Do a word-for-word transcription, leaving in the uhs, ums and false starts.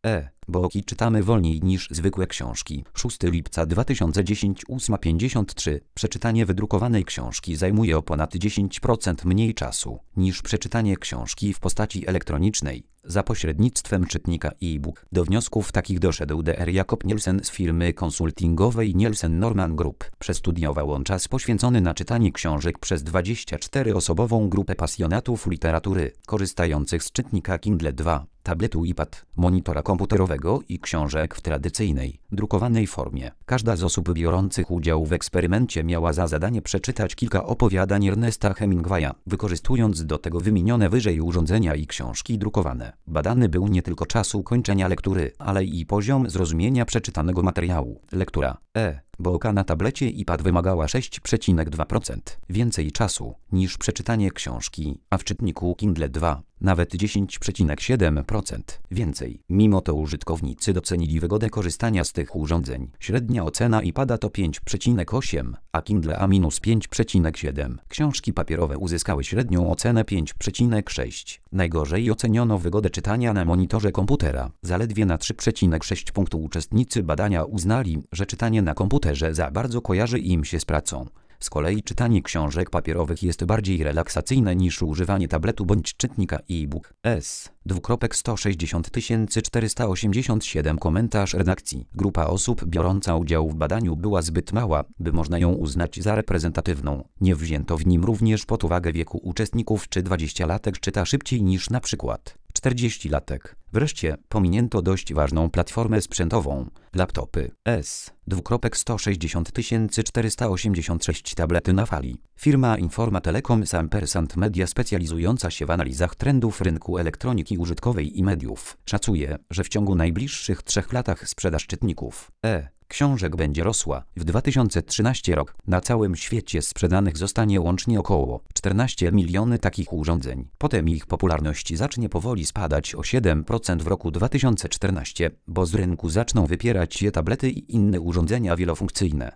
E-booki czytamy wolniej niż zwykłe książki. szóstego lipca dwa tysiące dziesiątego, ósma pięćdziesiąt trzy. Przeczytanie wydrukowanej książki zajmuje o ponad dziesięć procent mniej czasu niż przeczytanie książki w postaci elektronicznej za pośrednictwem czytnika e-book. Do wniosków takich doszedł dr Jakob Nielsen z firmy konsultingowej Nielsen Norman Group. Przestudiował on czas poświęcony na czytanie książek przez dwudziestoczteroosobową grupę pasjonatów literatury, korzystających z czytnika Kindle dwa, tabletu iPad, monitora komputerowego i książek w tradycyjnej, drukowanej formie. Każda z osób biorących udział w eksperymencie miała za zadanie przeczytać kilka opowiadań Ernesta Hemingwaya, wykorzystując do tego wymienione wyżej urządzenia i książki drukowane. Badany był nie tylko czas ukończenia lektury, ale i poziom zrozumienia przeczytanego materiału. Lektura e-booka na tablecie iPad wymagała sześć przecinek dwa procent więcej czasu niż przeczytanie książki, a w czytniku Kindle dwa nawet dziesięć przecinek siedem procent więcej. Mimo to użytkownicy docenili wygodę korzystania z tych urządzeń. Średnia ocena iPada to pięć przecinek osiem, a Kindle A minus pięć przecinek siedem. Książki papierowe uzyskały średnią ocenę pięć przecinek sześć. Najgorzej oceniono wygodę czytania na monitorze komputera. Zaledwie na trzy przecinek sześć punktu uczestnicy badania uznali, że czytanie na komputerze za bardzo kojarzy im się z pracą. Z kolei czytanie książek papierowych jest bardziej relaksacyjne niż używanie tabletu bądź czytnika e-book. S. sto sześćdziesiąt tysięcy czterysta osiemdziesiąt siedem. Komentarz redakcji. Grupa osób biorąca udział w badaniu była zbyt mała, by można ją uznać za reprezentatywną. Nie wzięto w nim również pod uwagę wieku uczestników, czy dwudziestolatek czyta szybciej niż na przykład czterdziestolatek. Wreszcie pominięto dość ważną platformę sprzętową. Laptopy. S. sto sześćdziesiąt tysięcy czterysta osiemdziesiąt sześć. Tablety na fali. Firma Informa Telecom Sampersant Media, specjalizująca się w analizach trendów rynku elektroniki użytkowej i mediów, szacuje, że w ciągu najbliższych trzech latach sprzedaż czytników e-książek będzie rosła. W dwa tysiące trzynastym roku na całym świecie sprzedanych zostanie łącznie około czternaście milionów takich urządzeń. Potem ich popularność zacznie powoli spadać o siedem procent w roku dwa tysiące czternastym, bo z rynku zaczną wypierać się tablety i inne urządzenia wielofunkcyjne.